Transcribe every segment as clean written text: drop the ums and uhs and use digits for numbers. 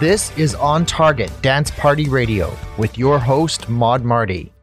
This is On Target Dance Party Radio with your host, Maud Marty.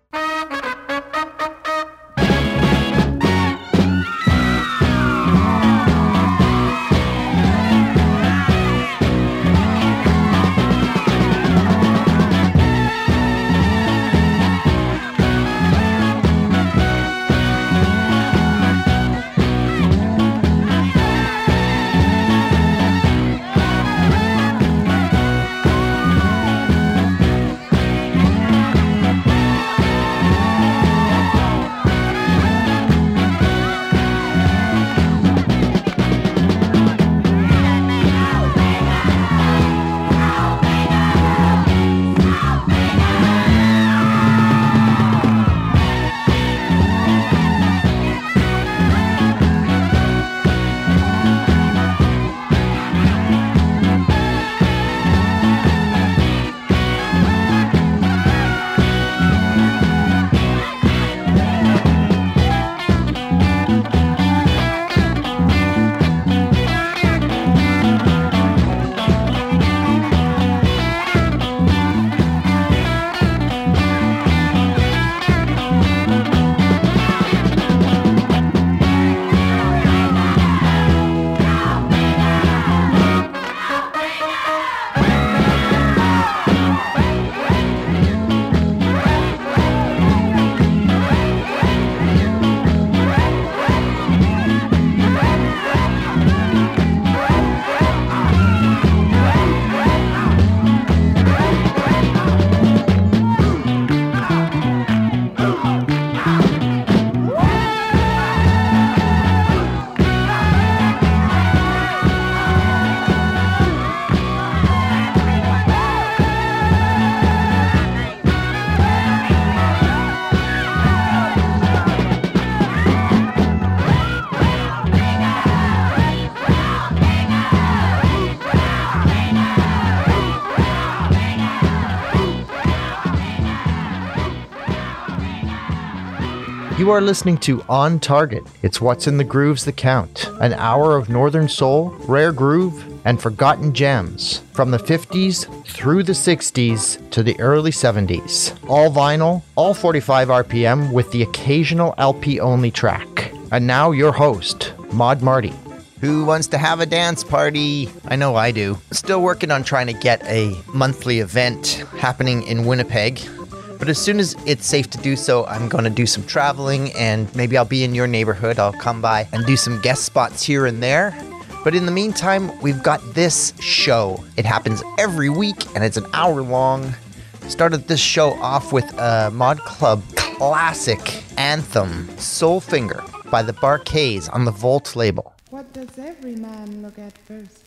You are listening to On Target. It's what's in the grooves that count. An hour of Northern Soul, rare groove, and forgotten gems. From the 50s through the 60s to the early 70s. All vinyl, all 45 RPM with the occasional LP-only track. And now your host, Maud Marty. Who wants to have a dance party? I know I do. Still working on trying to get a monthly event happening in Winnipeg. But as soon as it's safe to do so, I'm going to do some traveling, and maybe I'll be in your neighborhood. I'll come by and do some guest spots here and there. But in the meantime, we've got this show. It happens every week, and it's an hour long. Started this show off with a Mod Club classic anthem, Soul Finger, by the Bar-Kays on the Volt label. What does every man look at first?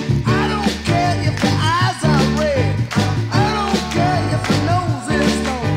I don't care if your nose is long.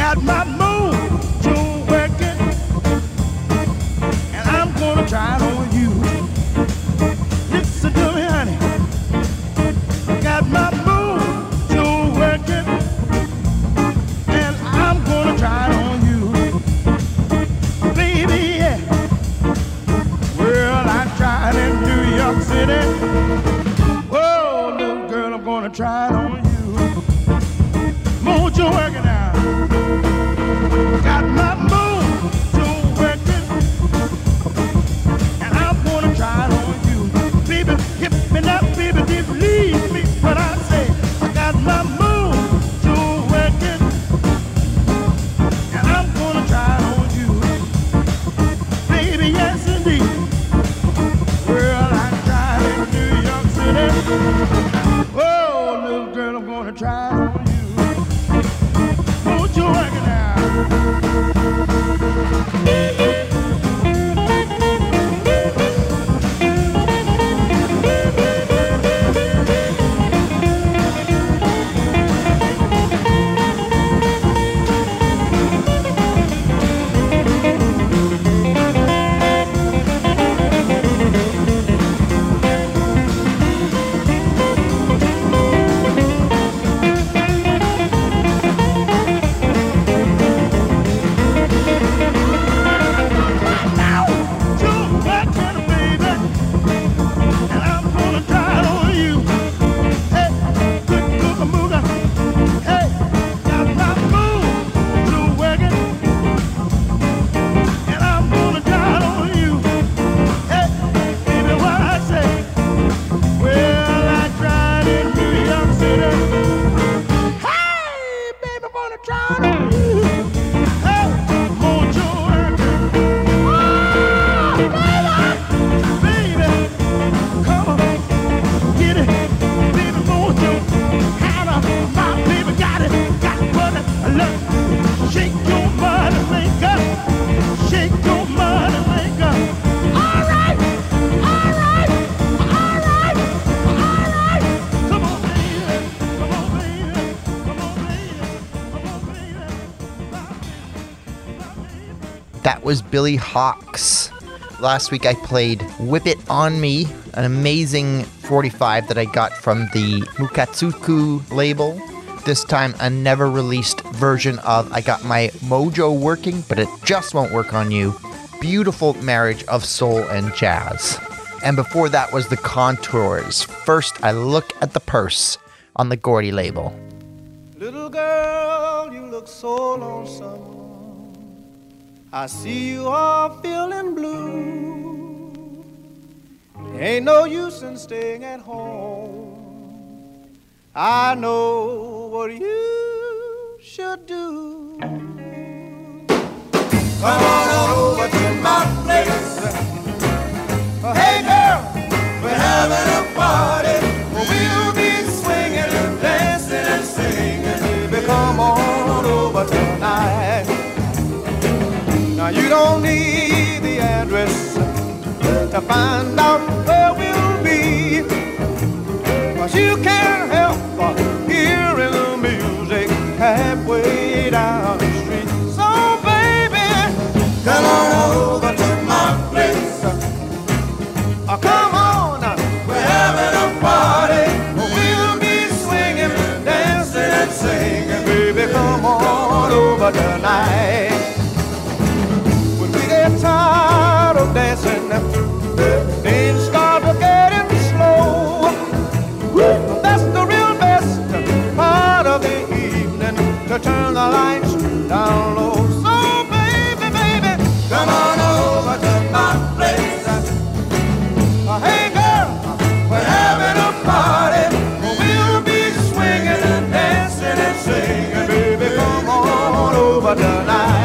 Got my mojo working, and I'm gonna try it on you. Listen to me, honey. Got my mojo working, and I'm gonna try it on you, baby. Yeah. Well, I tried in New York City. Whoa, little girl, I'm gonna try it on you. Mojo working now. Got my mojo working, and I'm gonna try it on you, baby. Hit me now, baby, believe me when I say I got my mojo working, and I'm gonna try it on you, baby. Yes, indeed. Well, I tried in New York City. Oh, little girl, I'm gonna try it on you. Mojo working now. That was Billy Hawks. Last week I played Whip It On Me, an amazing 45 that I got from the Mukatsuku label. This time a never released version of I Got My Mojo Working, but it just won't work on you. Beautiful marriage of soul and jazz. And before that was the Contours. First, I Look at the Purse on the Gordy label. Little girl, you look so lonesome. I see you are feeling blue. Ain't no use in staying at home. I know what you should do. Come on over to my place. Hey girl, we're having a party. We'll be swinging and dancing and singing. Baby, come on over tonight. Now you don't need the address to find out where we'll be, 'cause you can't help but hearing the music halfway down the street. So baby, come on over to my place. Come on, we're having a party. We'll be swinging, dancing and singing. Baby, come on over tonight. Tired of dancing, things start to getting slow. That's the real best part of the evening, to turn the lights down low. So baby, baby, come on over to my place. Hey girl, we're having a party. We'll be swinging and dancing and singing. Baby, come on over tonight.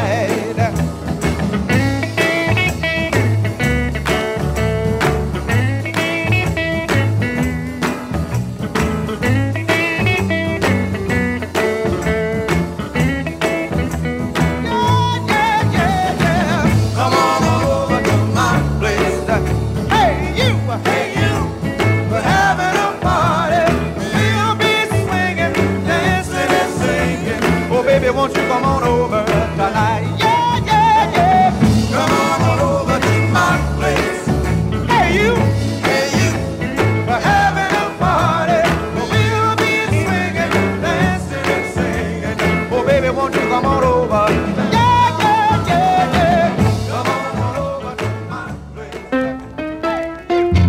Won't you come on over? come on over. Yeah, yeah, yeah, yeah. Come on over to my place.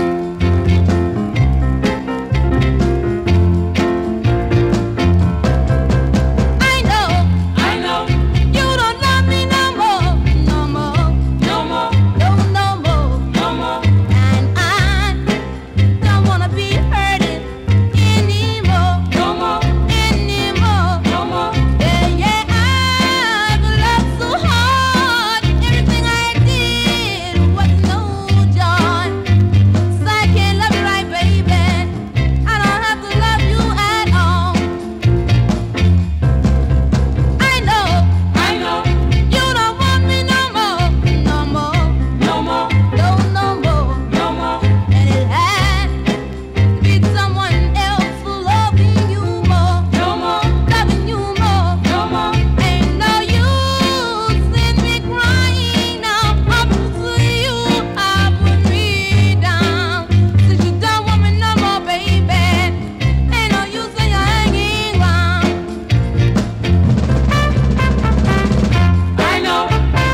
I know, you don't love me no more, no more, no more, no more, no more. And I don't wanna be hurting anymore, no more, anymore, no more. Yeah, yeah, I've loved so hard. Everything I did was no joy. So I can't love you right, baby. I don't have to love you at all. I know, you don't want me no more, no more, no more, no more, no more. And it had to be someone else loving you more, no more, loving you more, no more. Ain't no use in me crying now. Up to you, I put me down. Since you don't want me no more, baby, ain't no use in you hanging round. I know,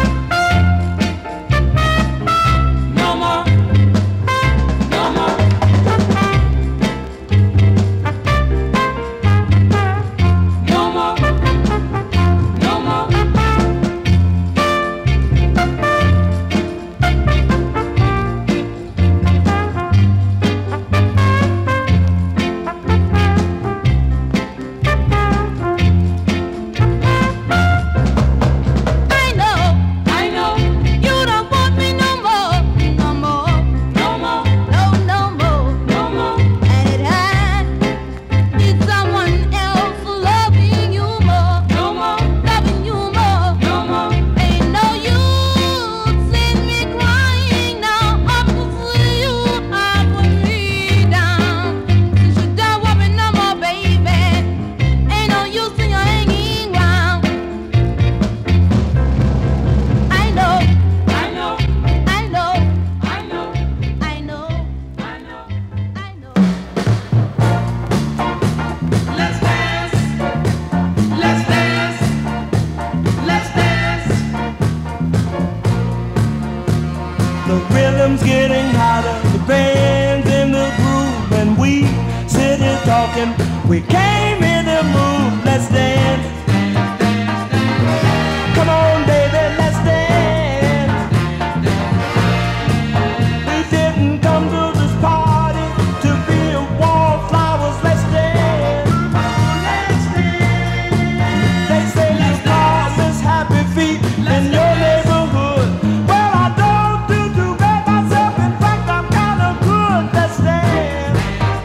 no more, no more, no more, no more. I know, you don't want me no more, no more, no more, no more, no more. And it had to be someone else loving you more, no more, loving you more, no more. Ain't no use in me crying now. Up to you, I put me down. Since you don't want me no more, baby, ain't no use in you hanging round. I know, I know, I know, I know, I know, I know, I know. Let's dance, let's dance, let's dance. The rhythm's getting hotter, the band's in the groove, and we sit here talking. We came in the mood. Let's dance. Come on, baby, let's dance. We didn't come to this party to be a wallflowers. Let's dance. Let's dance. They say you promise happy feet in your neighborhood. Well, I don't do too bad myself. In fact, I'm kinda good. Let's dance.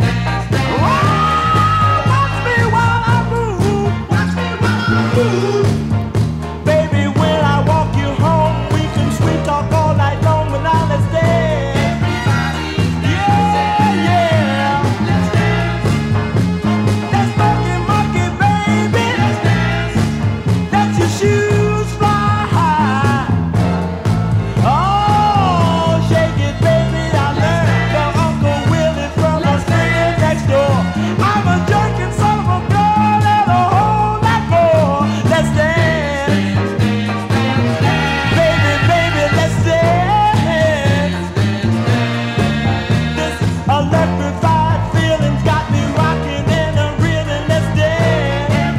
Watch me while I move. Watch me while I move. Baby, when I walk you home, we can sweet talk all night long. But now let's dance. Yeah, yeah. Let's dance. Let's monkey, baby. Let's dance. Let your shoes fly high. Oh, shake it, baby. I learned from Uncle Willie from a singing next door. I'm a jerking son of a gun and a whole lot more. Let's dance. Baby, baby, let's dance. This electrified feeling's got me rocking and a reeling. Let's dance.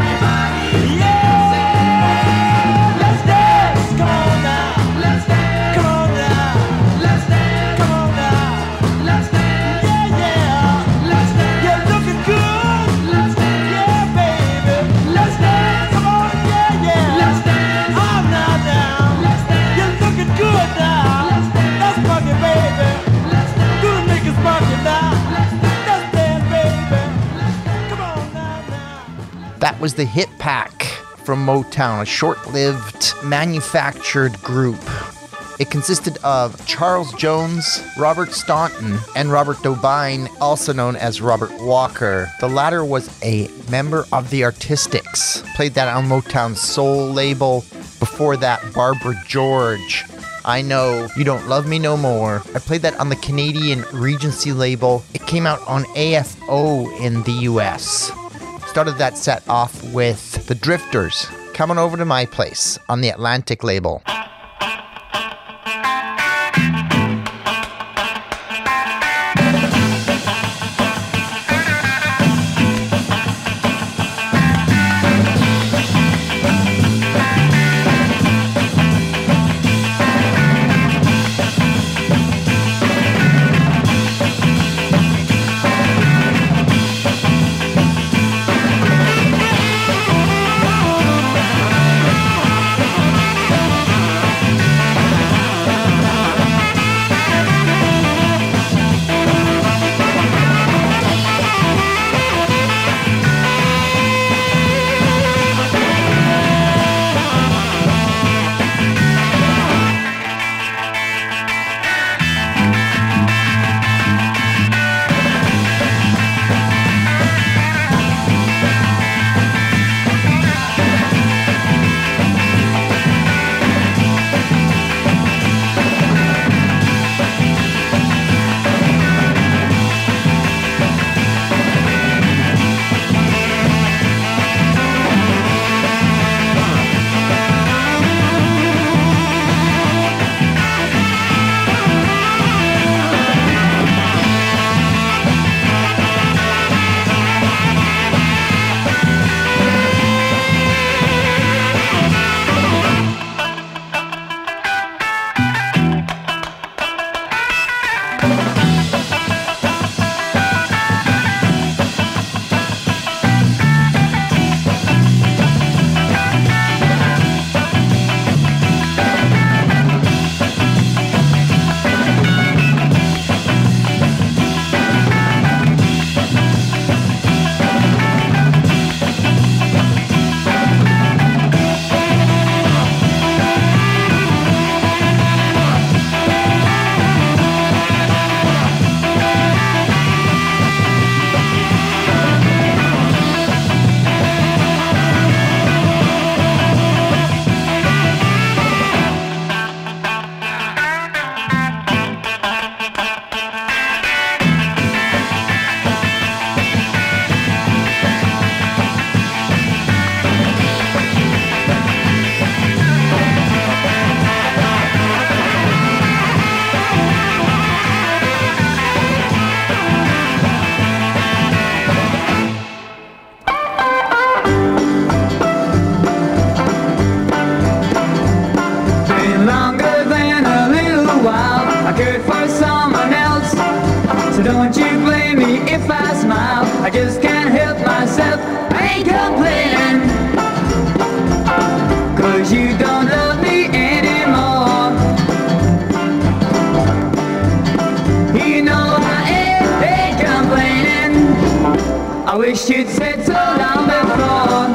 Yeah, let's dance. Come on now. Let's dance. Come on now. Let's dance. Come on now. Let's dance. Yeah, yeah. Let's dance. You're looking good. Let's dance. Yeah, baby. Let's dance. Come on, yeah, yeah. Let's dance. I'm now down. Let's dance. You're looking good now. Let's dance. Let's rock it, baby. Let's dance. Do the niggas rock it now. Let's dance. Let's dance, baby. Come on now. That was the Hit Pack from Motown, a short-lived manufactured group. It consisted of Charles Jones, Robert Staunton, and Robert Dobine, also known as Robert Walker. The latter was a member of the Artistics. Played that on Motown's Soul label. Before that, Barbara George. I Know You Don't Love Me No More. I played that on the Canadian Regency label. It came out on AFO in the US. Started that set off with The Drifters coming over to my place on the Atlantic label. Don't you blame me if I smile, I just can't help myself, I ain't complaining. Cause you don't love me anymore. You know I ain't complaining. I wish you'd said so long before.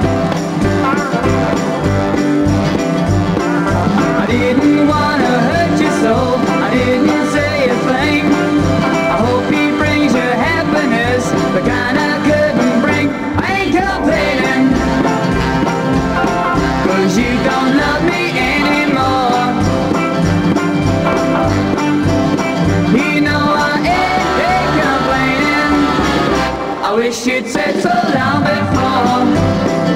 I didn't wanna hurt you so, I didn't say a thing. I hope he brings you happiness, the kind I couldn't bring. I ain't complaining, cause you don't love me anymore. You know I ain't complaining. I wish you'd said so long before.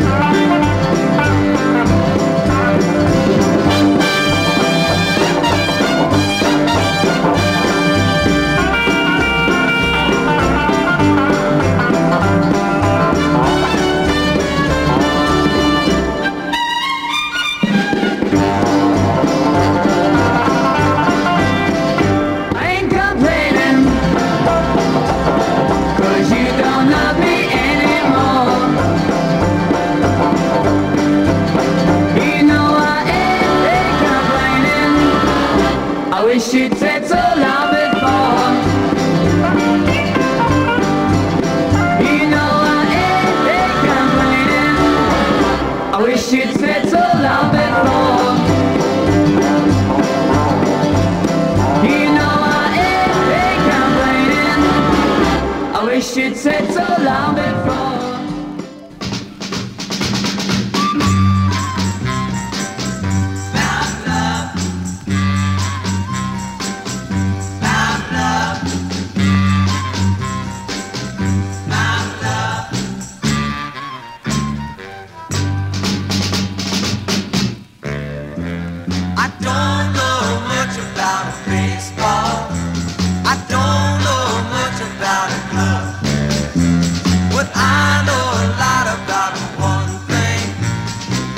Wish you'd said so long before. You know I ain't complaining. I wish you'd said so long before. You know I ain't complaining. I wish you'd said so long before.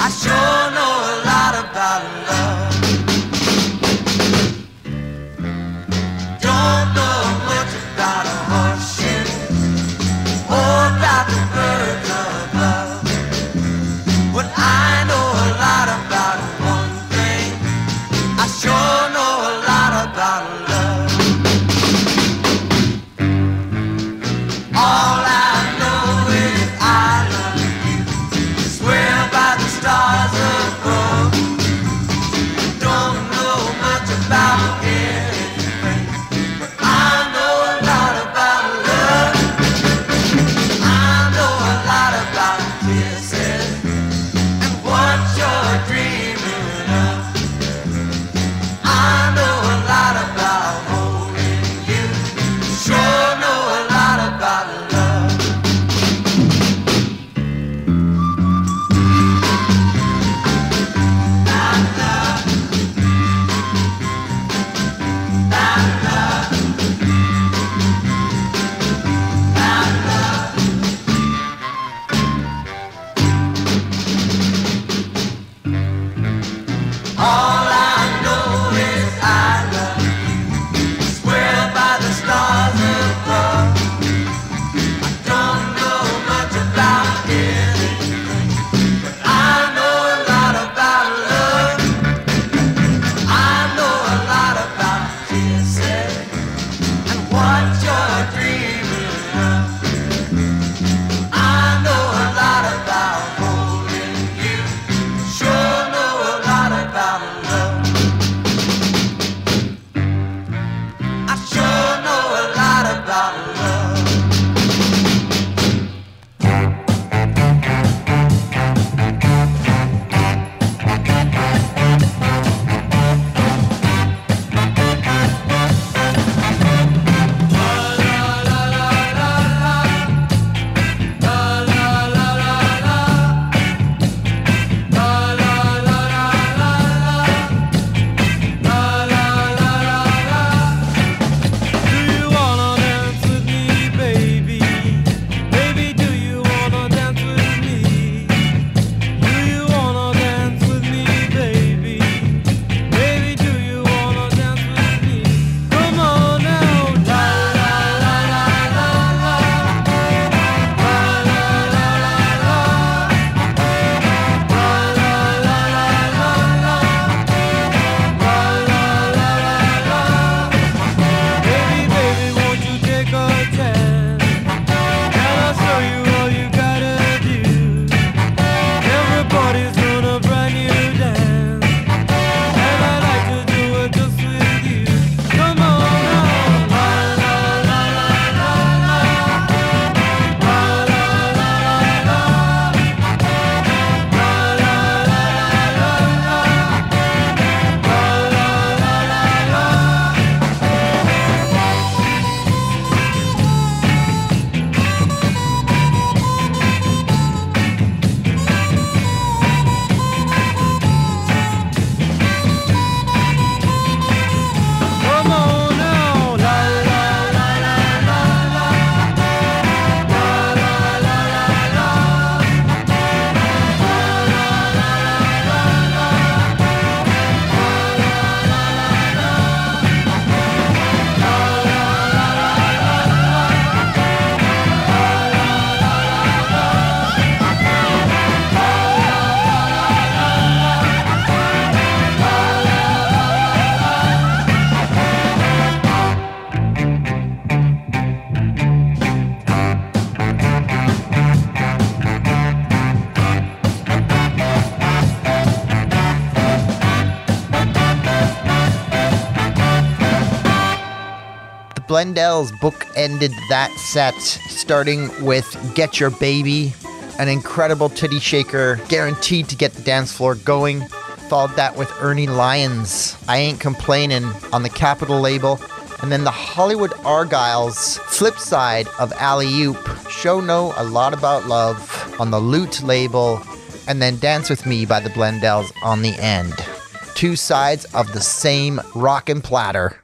I sure know a lot about love. Don't know much about a horseshoe or about the birds above, but I know a lot about one thing. I sure know a lot about love. All I know is I love you. Swear by the stars above. Don't know much about anything, but I know a lot about love. I know a lot about kisses and what you're dreaming of. I know a lot about holding you. Sure know a lot about love. All I know is I love you. Swear by the stars above. I don't know much about anything, but I know a lot about love. I know a lot about kisses and what you're dreaming of. I know a lot about holding you. Sure know a lot about love. I sure know a lot about love. Do you wanna dance with me, baby? Baby, do you wanna dance with me? Do you wanna dance with me, baby? Baby, do you wanna dance with me? Come on now, la la la la la la, la la la la la, la la la la la, la la la la. Baby, baby, won't you take a chance? And I'll show you all you gotta do. Everybody's doing a brand new dance, and I'd like to do it just with you. Come on now, la la la la la la, la la la la la, la la la Come on now, la la la la la la, la la la la la, The Blendells bookended that set, starting with Get Your Baby, an incredible titty shaker, guaranteed to get the dance floor going. Followed that with Ernie Lyons, I Ain't Complainin' on the Capitol label. And then the Hollywood Argyles, flip side of Alley Oop, Show Know a Lot About Love on the Loot label. And then Dance With Me by the Blendells on the end. Two sides of the same rockin' platter.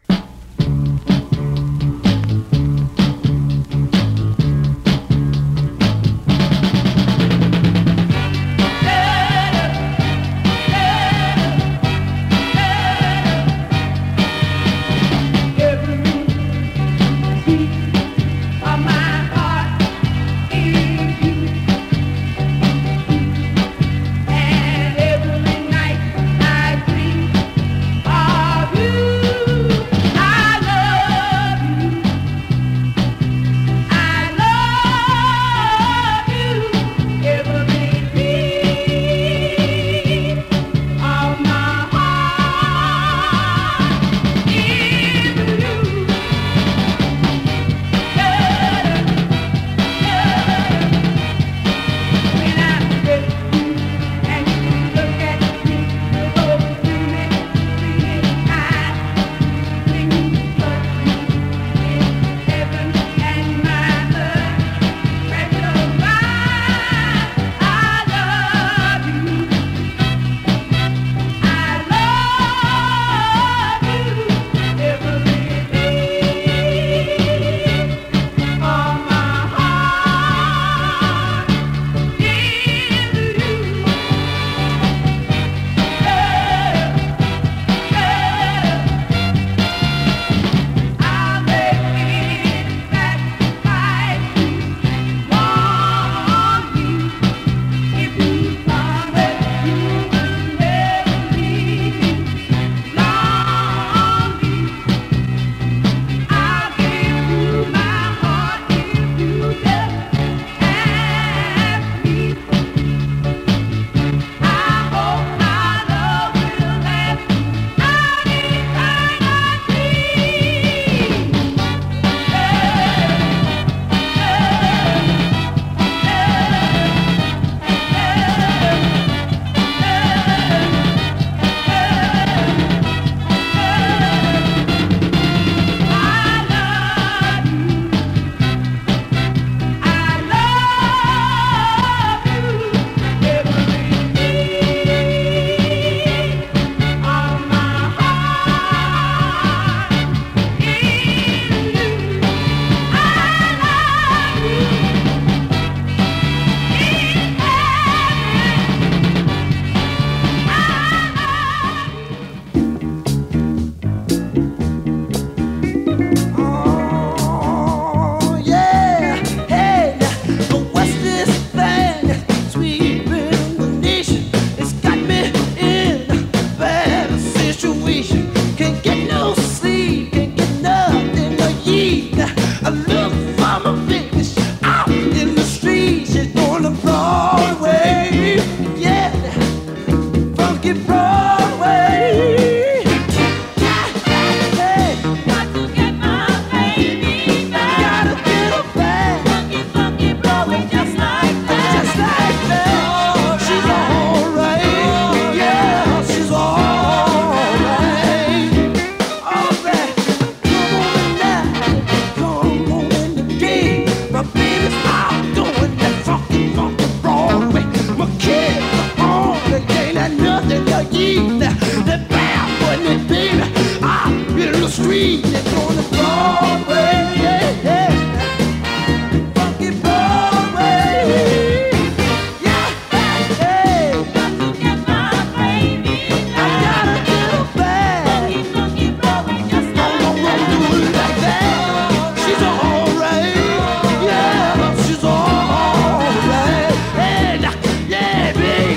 funky Broadway. Hey, Got to get my baby back. gotta get her back. Funky, funky Broadway, just like that. Just like that. She's alright. Yeah, she's alright. Alright. Come on now. Come on in the game. My baby's out doing that funky, funky Broadway. My kids are on. They ain't had nothing to eat. They're barefoot and baby out in the street. They're going to Broadway. Yeah, yeah. Funky Broadway. Yeah, hey. Got to get my baby I gotta back. get her back. Funky, funky Broadway, just I'm like gonna do it like that. She's alright. Yeah, she's alright. Hey, yeah, baby.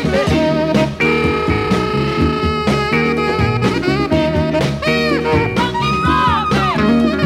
Funky Broadway.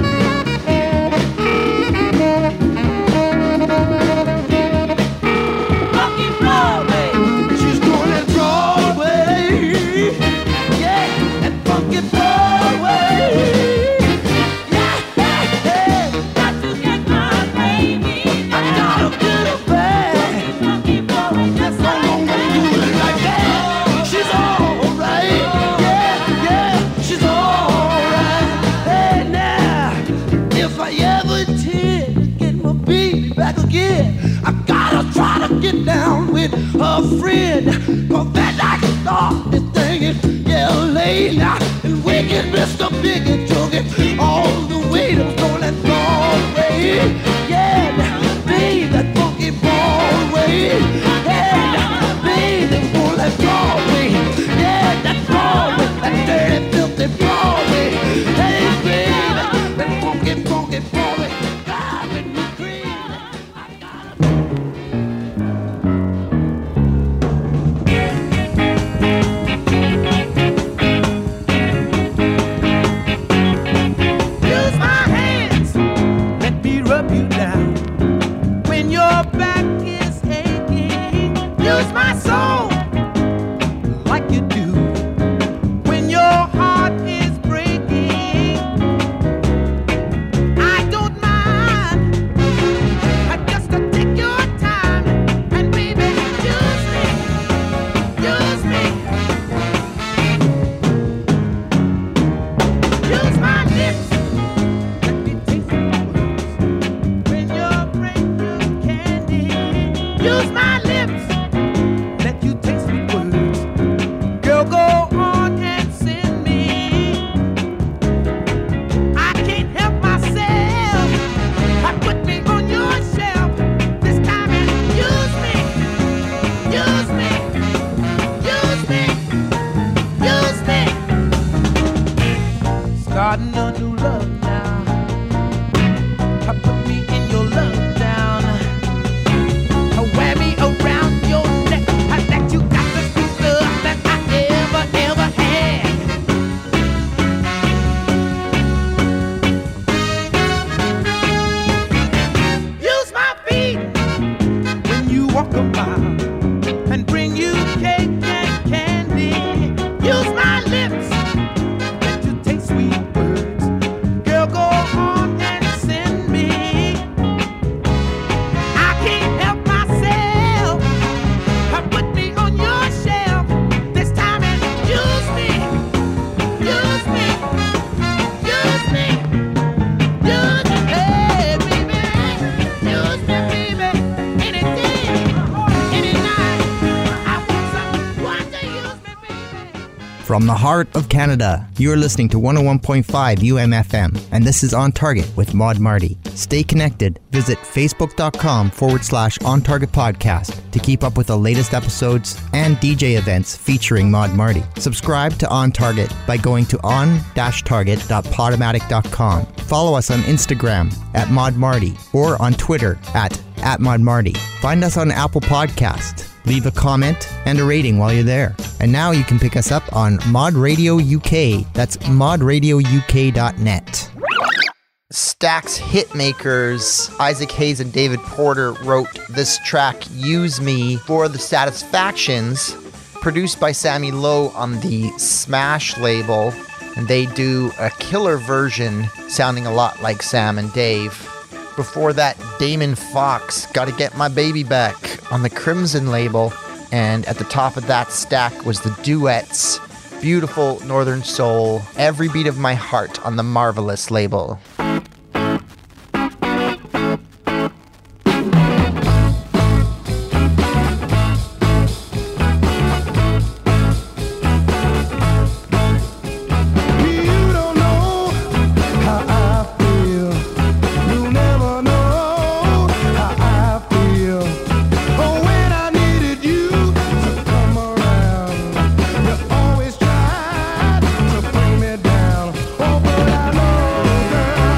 Funky Broadway. She's going to Broadway. Yeah, and funky Broadway. Yeah, hey, Got to get my baby I back. gotta get her back. Funky Broadway, just like I'm gonna do it like that. She's alright. Yeah, yeah, she's alright. Hey, now, if I ever did get my baby back again, I gotta try to get down with her friend. Cause that I can start this thing in LA now. And wicked Mr. Biggie took it all the way to that Broadway. Yeah, now, baby, that funky Broadway. Hey, now, baby, for that Broadway. Yeah, that Broadway, that dirty, filthy Broadway. Hey, baby, that funky, funky Broadway. Driving me crazy. I gotta use my hands, let me rub you down. When your back is aching, use my soul like you do. When your heart is breaking, I don't mind. I just take your time and baby, use me, use me. Use my lips, let me taste the words. When you're breaking candy, use my lips, let you taste the words. Girl, go on and send me. I can't help myself. I put me on your shelf. This time and use me, use me, use me, use me. Starting a new love now. Put me in your love down. Wear me around your neck. That you got the sweet love that I ever had. Use my feet when you walk a mile and bring you cake and candy. Use my lips, let you taste sweet words. Girl, go on and send me. I can't help myself. Put me on your shelf. This time and use me, use me, use me, use me, hey, baby. Use me, baby. Any day, any night. I want someone to use me, baby. From the heart of Canada, you're listening to 101.5 UMFM, and this is On Target with Maud Marty. Stay connected. Visit facebook.com/On Target Podcast to keep up with the latest episodes and DJ events featuring Maud Marty. Subscribe to On Target by going to on-target.podomatic.com. Follow us on Instagram at Maud Marty or on Twitter at Maud Marty. Find us on Apple Podcast. Leave a comment and a rating while you're there. And now you can pick us up on Mod Radio UK. That's modradiouk.net. Stax hitmakers Isaac Hayes and David Porter wrote this track, Use Me, for the Satisfactions, produced by Sammy Lowe on the Smash label, and they do a killer version sounding a lot like Sam and Dave. Before that, Damon Fox, Gotta Get My Baby Back on the Crimson label, and at the top of that stack was the Duets, beautiful Northern Soul, Every Beat of My Heart on the Marvelous label. Girl,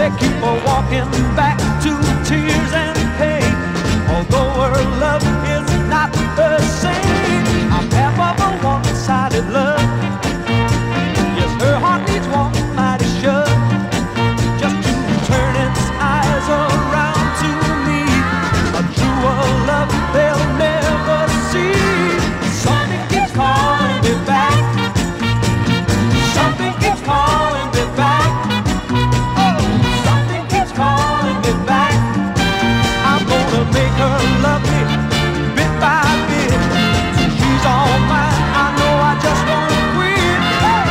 They keep her walking back to tears and pain. Although her love is not the same, I'm half of a one-sided love. Yes, her heart needs one mighty shove, just to turn its eyes around to me. A truer love they'll never see. Something keeps calling me back. Something keeps calling me back. Oh, something keeps calling me back. I'm gonna make her love me bit by bit till she's all mine. I know I just won't quit. Hey!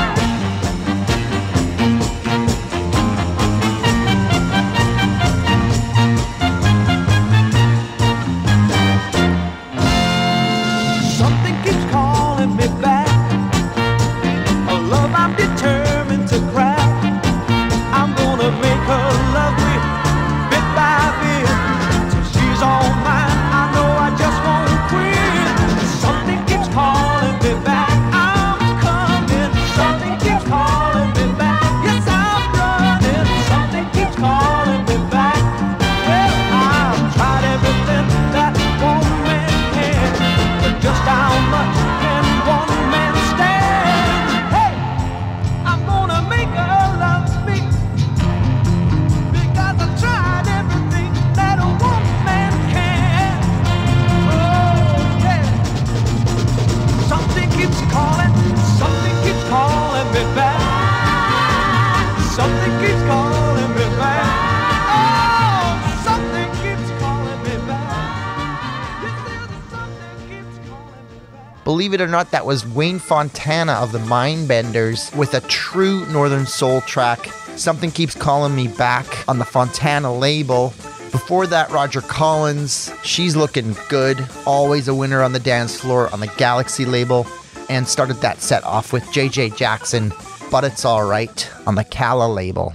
Something keeps calling me back. A love I'm determined to crack. I'm gonna make her love me bit by bit till she's all mine. I know I just won't quit. Something keeps calling me back. I'm coming. Something keeps calling me back. Yes, I'm running. Something keeps calling me back. Well, I've tried everything that one man can, but just how much can one man stand? Hey, I'm gonna make her love me, because I tried everything that a woman can. Oh, yeah. Something keeps calling me back. Something keeps calling me back. Oh, something keeps calling me back. Yes, there's something keeps calling me back. Believe it or not, that was Wayne Fontana of the Mindbenders with a true Northern Soul track, Something Keeps Calling Me Back, on the Fontana label. Before that, Roger Collins, She's Looking Good, always a winner on the dance floor on the Galaxy label, and started that set off with J.J. Jackson, But It's Alright, on the Calla label.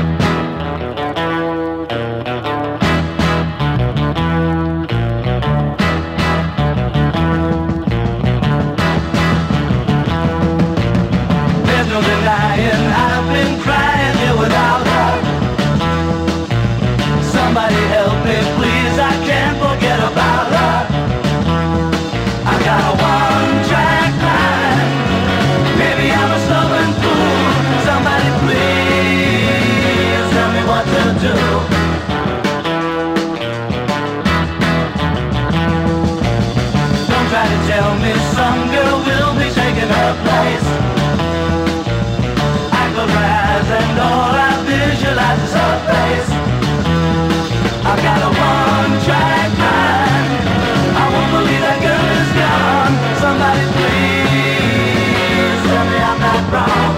There's no denying I've been crying here without her. Somebody help me, please, I can't forget about her. I got a one-track mind. Maybe I'm a stubborn fool. Somebody please tell me what to do. Don't try to tell me some girl will be taking her place. I close my eyes and all I visualize is her face. I've got a one-track mind. I won't believe that girl is gone. Somebody please tell me I'm not wrong.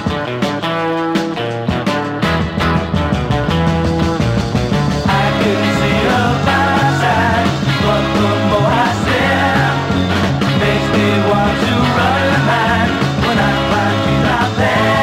I can see her by my side, but the more I stare, makes me want to run and hide when I find she's not there.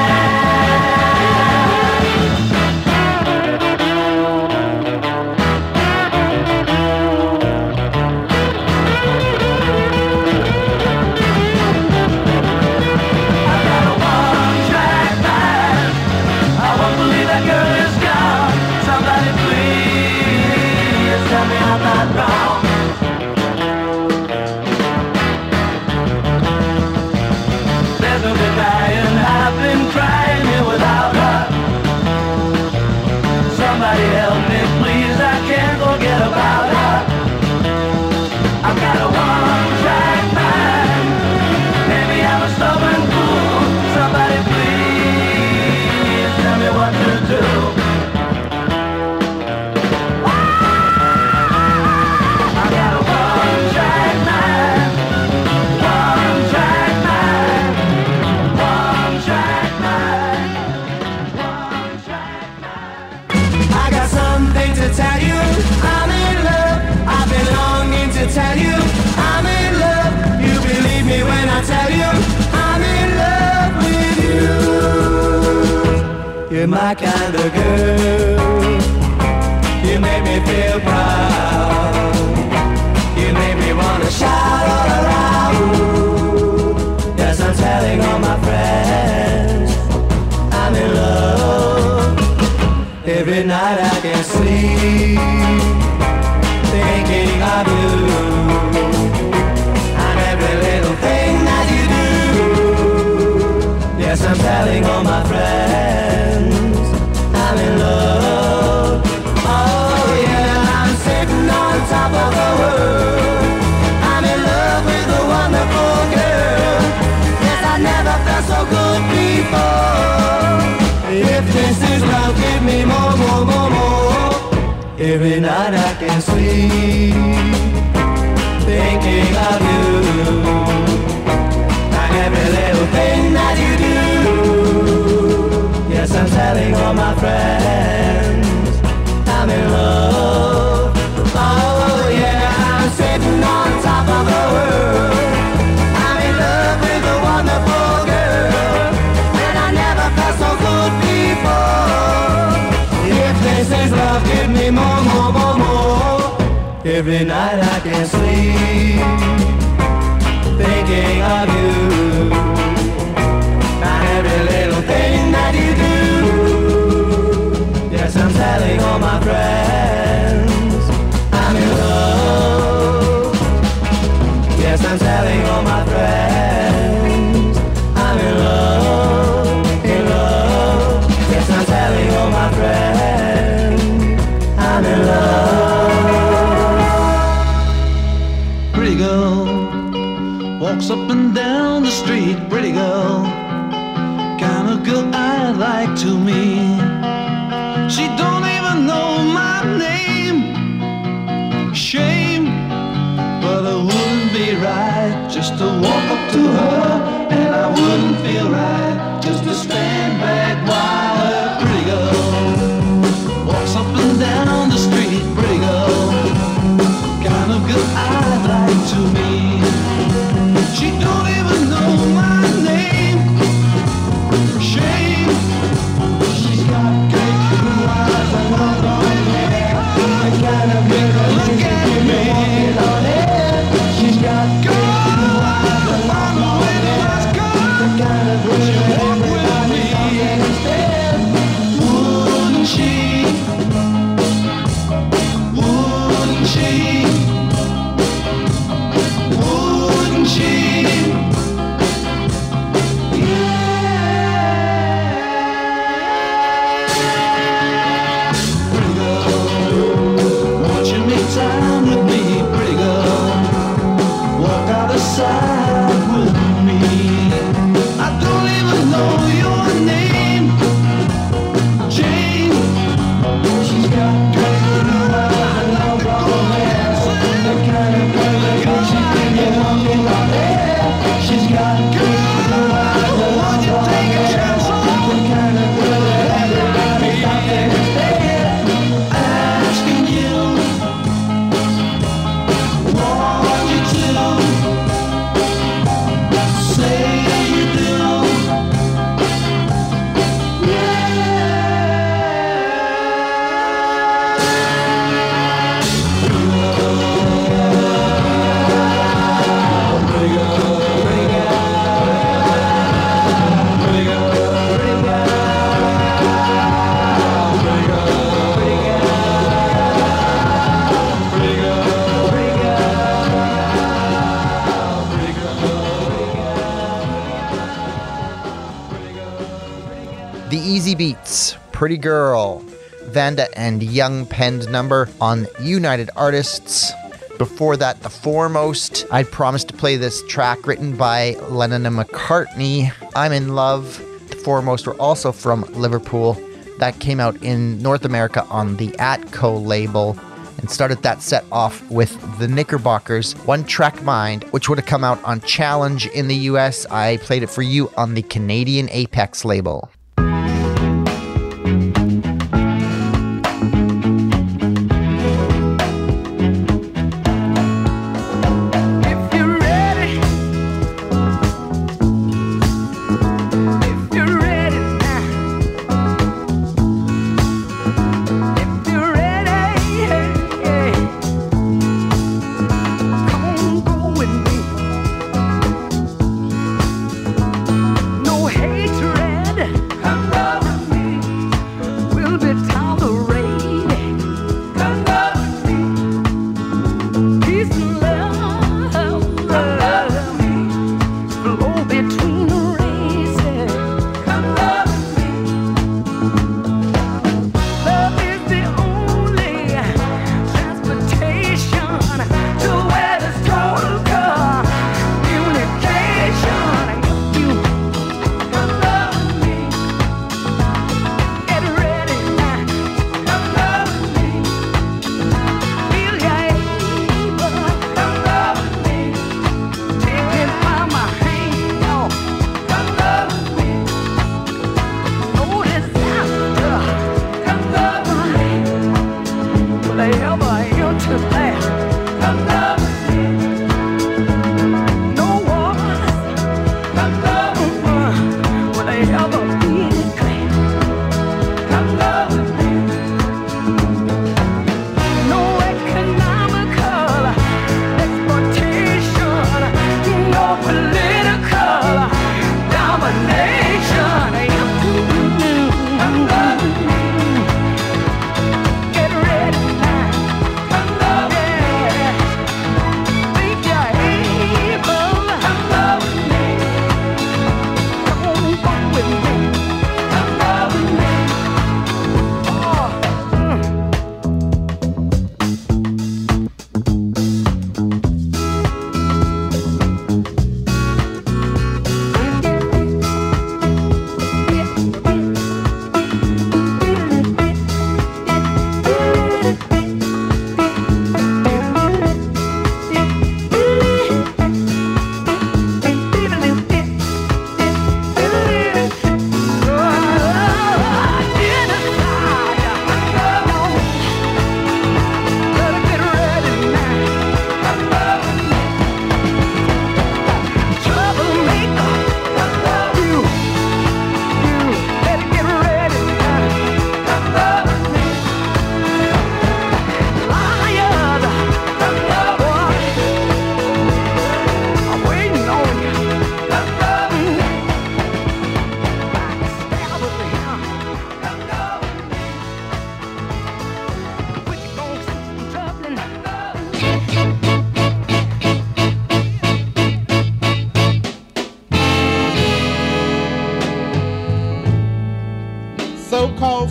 You're my kind of girl. You make me feel proud. You make me wanna shout all around. Yes, I'm telling all my friends I'm in love. Every night I can sleep thinking of you and every little thing that you do. Yes, I'm telling all my friends I'm in love. Oh yeah, I'm sitting on top of the world. I'm in love with a wonderful girl. Yes, I never felt so good before. If this is love, give me more, more, more, more. Every night I can sleep thinking of you and every little thing that you do. Yes, I'm telling all my friends I'm in love. Oh yeah, I'm sitting on top of the world. I'm in love with a wonderful girl, and I never felt so good before. If this is love, give me more, more, more, more. Every night I can sleep thinking of you and every little thing that you do. Yes, I'm telling all my friends I'm in love. Yes, I'm telling all my friends I'm in love, in love. Yes, I'm telling all my friends I'm in love. Pretty girl walks up and down the street. Pretty girl, kind of girl I'd like to meet. She don't even know my name. Shame, but it wouldn't be right just to walk up to her, and I wouldn't feel right just to stand back while a pretty girl walks up and down the street. Pretty girl, kind of girl I'd like to meet. She don't even know my name. Shame, she's got great blue eyes and long blonde hair. The kind of girl look at me. She's got great blue eyes and long blonde hair. The kind of girl she walk with me. Wouldn't she? Wouldn't she? Wouldn't she? Pretty girl, won't you make time with me? Pretty girl, walk out the side with me. I don't even know your name, Jane. She's got great blue eyes and long blonde hair. The kind of girl that makes you think you're walking on air. She's got great blue eyes and long blonde hair. The kind of girl that everybody stops and stares. Asking you, want you to say you do. The Easy Beats, Pretty Girl, Vanda and Young penned number on United Artists. Before that, The Foremost. I promised to play this track written by Lennon and McCartney, I'm in Love. The Foremost were also from Liverpool. That came out in North America on the Atco label and started that set off with the Knickerbockers' One Track Mind, which would have come out on Challenge in the US. I played it for you on the Canadian Apex label. No hatred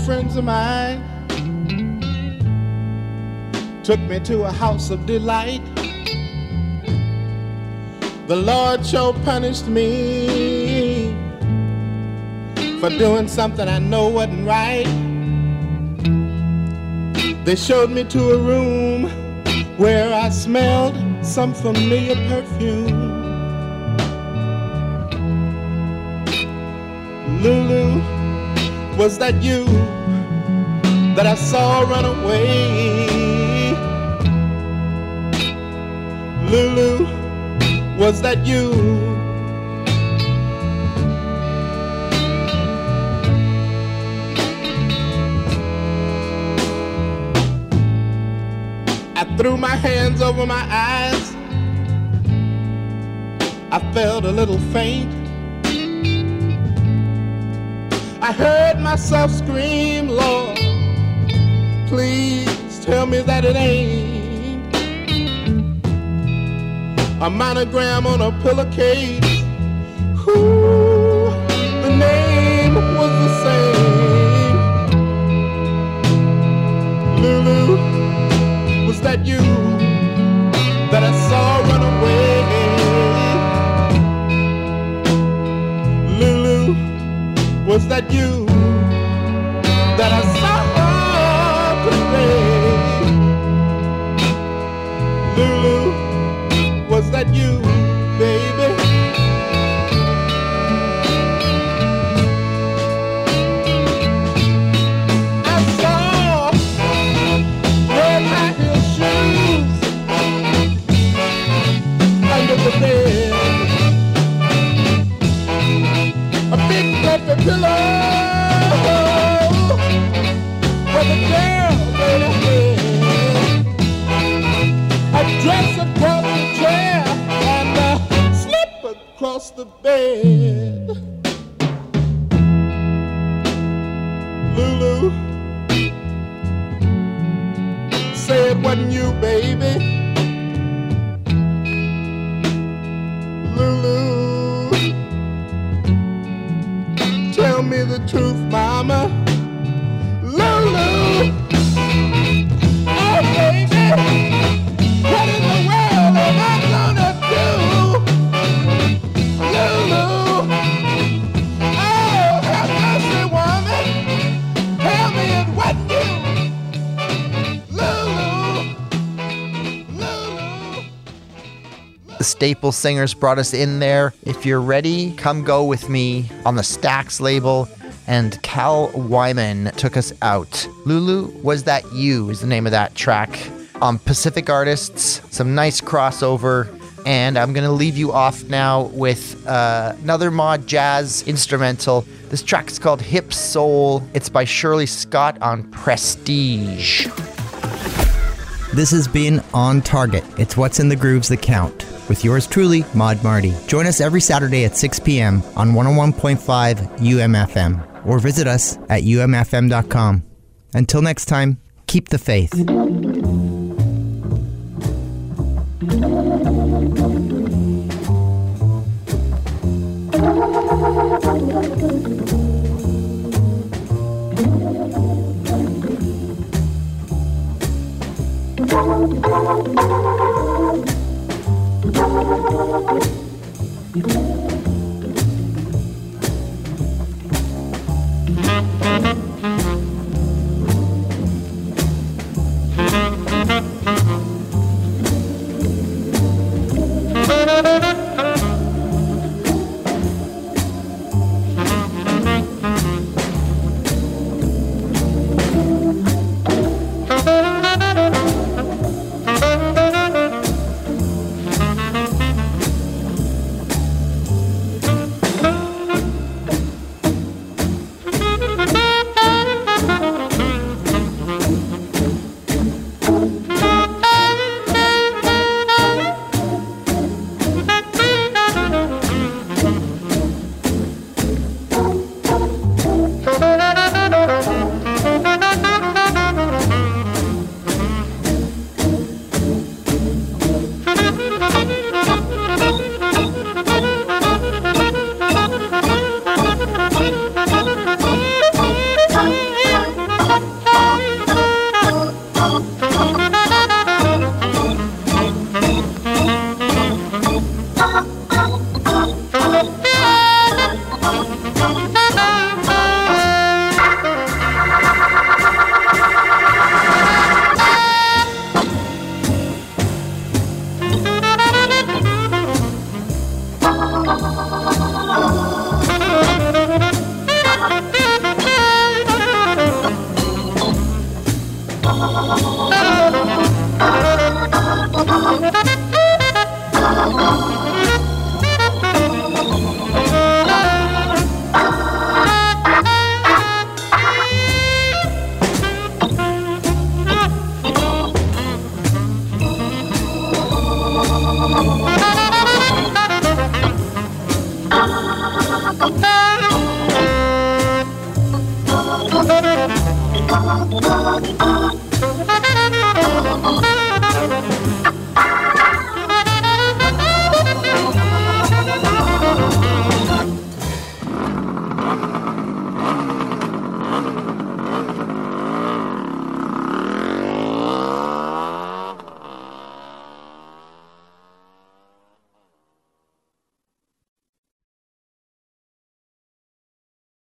friends of mine took me to a house of delight. The Lord sure punished me for doing something I know wasn't right. They showed me to a room where I smelled some familiar perfume. Lulu, was that you that I saw run away? Lulu, was that you? I threw my hands over my eyes. I felt a little faint. I heard myself scream, Lord, please tell me that it ain't a monogram on a pillowcase. Ooh, the name was the same. Lulu, was that you that I saw run away? Lulu, was that you that I saw today? Lulu, was that you, baby? I saw red high heel shoes under the bed, a big fluffy pillow where the girl laid her head, a dress across the chair and a slip across the bed. Lulu, say it wasn't you, baby. Lulu, tell me the truth, mama. Lulu, oh baby, what in the world am I gonna do? Lulu, oh have mercy, woman, tell me it wasn't you. Lulu, Lulu. The Staple Singers brought us in there. If you're ready, come go with me on the Stax label. And Cal Wyman took us out. Lulu, was that you is the name of that track. Pacific Artists, some nice crossover. And I'm going to leave you off now with another mod jazz instrumental. This track is called Hip Soul. It's by Shirley Scott on Prestige. This has been On Target. It's what's in the grooves that count. With yours truly, Maud Marty. Join us every Saturday at 6 p.m. on 101.5 UMFM. Or visit us at umfm.com. Until next time, keep the faith.